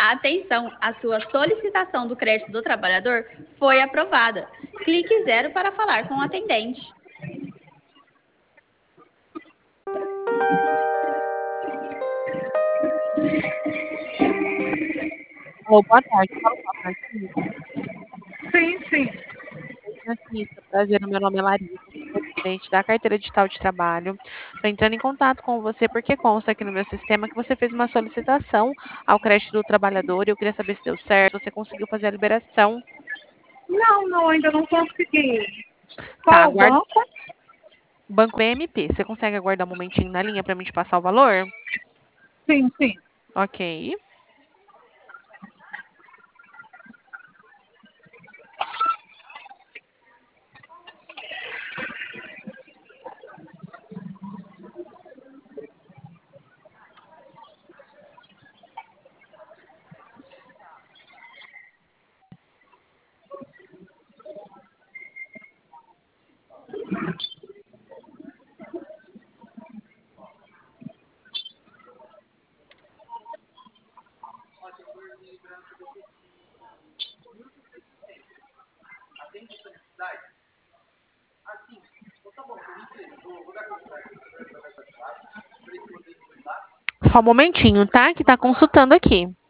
Atenção, a sua solicitação do crédito do trabalhador foi aprovada. Clique 0 para falar com o atendente. Alô, boa tarde. Fala com a Francisca. Sim, sim. Oi, Francisca. Prazer, meu nome é Larissa, sou presidente da Carteira Digital de Trabalho. Estou entrando em contato com você porque consta aqui no meu sistema que você fez uma solicitação ao crédito do trabalhador e eu queria saber se deu certo, você conseguiu fazer a liberação. Não, ainda não consegui. Tá, Qual o aguarda. banco? Banco BMP, você consegue aguardar um momentinho na linha para mim te passar o valor? Sim, sim. Ok. Só um momentinho, tá? Que tá consultando aqui.